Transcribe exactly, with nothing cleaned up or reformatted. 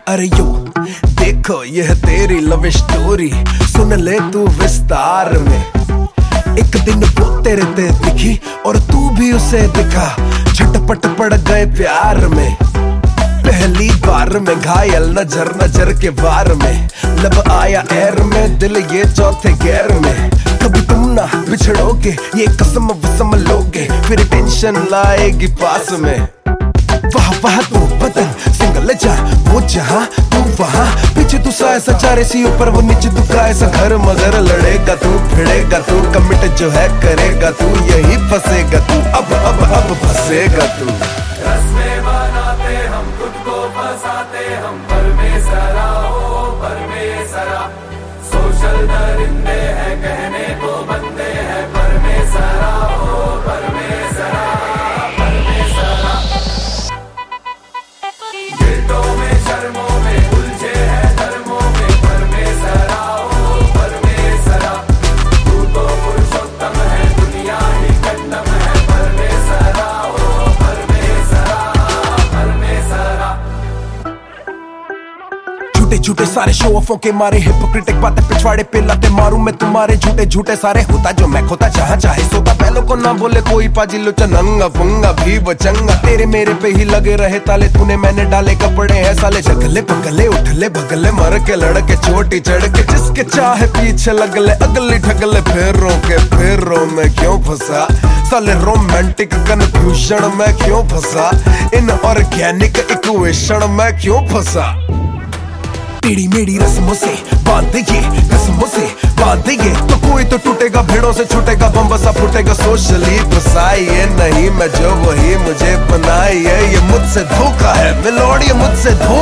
अरे यो देखो यह तेरी लव स्टोरी, सुन ले तू विस्तार में। एक दिन वो तेरे ते दिखी और तू भी उसे दिखा, झटपट पड़ गए प्यार में। पहली बार में घायल नजर नजर के वार में, लब आया एर में, दिल ये चौथे गैर में। कभी तुम ना बिछड़ोगे, ये कसम वसम लोगे, फिर टेंशन लाएगी पास में। वाह वाह तू बदन सिंगल जा वो जहाँ तू वहाँ, पीछे तू सा ऐसा चारे सी ऊपर वो नीचे तू का ऐसा घर, मगर लड़ेगा तू भिड़ेगा तू, कमिट जो है करेगा तू, यही फंसेगा तू, अब अब अब फंसेगा तू। रस्में बनाते हम खुद को फंसाते हम, परमेसरा हो परमेसरा। सोशल दरिंदे हैं कहने को बंदे हैं, परमेसरा हो परमेसरा परमेसरा। गिल्टों में शर्मों में उलझे हैं धर्मों में, परमेसरा हो परमेसरा। तू तो पुरुषोत्तम है दुनिया ही कंडम है, परमेसरा हो परमेसरा परमेसरा। झूठे झूठे सारे शो ऑफों के मारे, हिपोक्रेटिक बातें पिछवाड़े पे लाते मारूं मैं तुम्हारे, झूठे झूठे सारे होता जो मैं खोता, जहां चाहे सोता। पहलों को ना बोले कोई पाजी लोचा, नंगा पुंगा भी बचंगा, तेरे मेरे पे ही लगे रहे ताले, तूने मैंने डाले कपड़े हैं साले। जगले पगले उठले भगले मर के लड़के चोटी चढ़ के, जिसके चाहे पीछे लगले अगले ठगले, फेरों के फेरों में क्यों फंसा साले, रोमांटिक कन्फ्यूजन में क्यों फंसा, इन ऑर्गेनिक इक्वेशन में क्यों फंसा। टेढ़ी मेढ़ी रस्मों से बांध ये कसमों से बांध ये, तो कोई तो टूटेगा भेड़ों से छूटेगा, बम बसा फूटेगा। सोशली फसाई है नहीं मैं जो वही मुझे बनाई है, ये मुझसे धोखा है मिलोड़, ये मुझसे धोखा